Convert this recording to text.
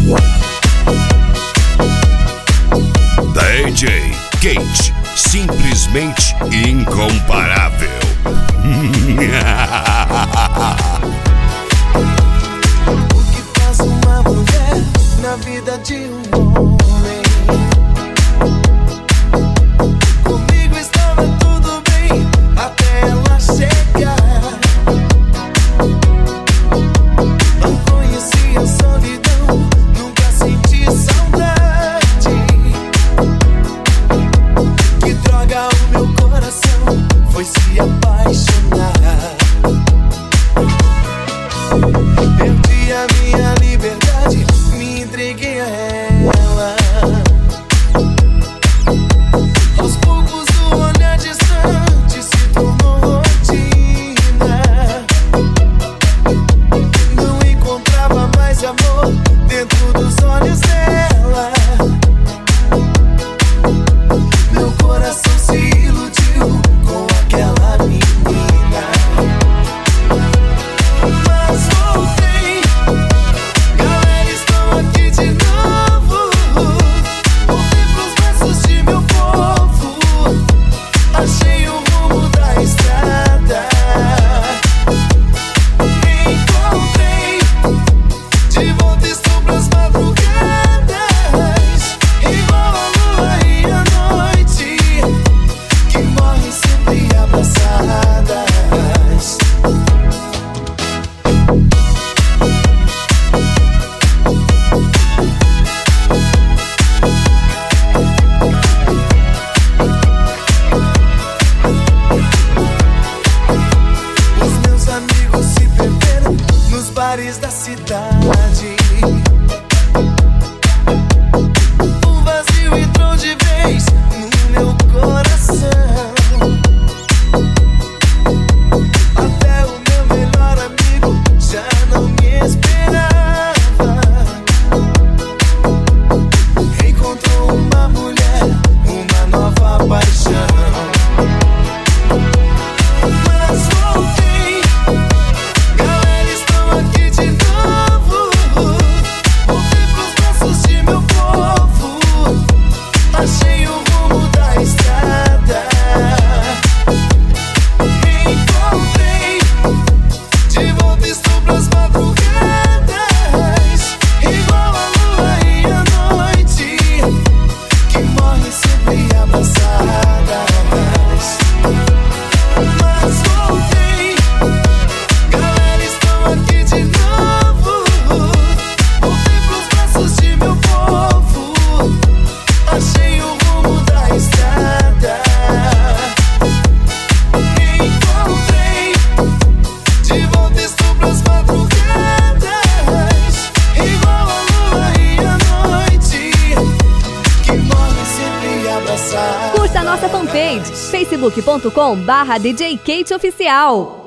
DJ Kate, simplesmente incomparável. O que faz uma mulher na vida de um homem? Comigo estava tudo bem até ela chegar. Não conhecia a solidão, nunca senti saudade. Que droga, o meu coração foi se apaixonar. Perdi a minha liberdade, me entreguei a ela. Aos poucos o olhar distante se tornou rotina. Não encontrava mais amor dentro dos olhos dela. Meu coração se iludiu com aquela menina. Mas voltei, galera, estou aqui de novo. Voltei pros braços de meu povo. Achei o rumo da estrada. Me encontrei, de volta estou pras madrugadas. Igual a lua e a noite, que morrem sempre abraçadas. Os meus amigos se perderam nos bares da cidade. Um vazio entrou de vez no meu coração. Até o meu melhor amigo já não me esperava. Encontrou uma mulher, uma nova paixão. Mas voltei, galera, estou aqui de novo. Voltei pros braços de meu povo. Achei o rumo da estrada. Me encontrei, de volta estou pras madrugadas. Igual a lua e a noite, que morrem sempre abraçadas. Mas voltei, galera, estou aqui de novo. Voltei pros braços de meu povo. Achei o rumo da estrada. Me encontrei, de volta estou pras madrugadas. Igual a lua e a noite, que morrem sempre abraçadas. Curta a nossa fanpage, facebook.com/DJ Kate Oficial.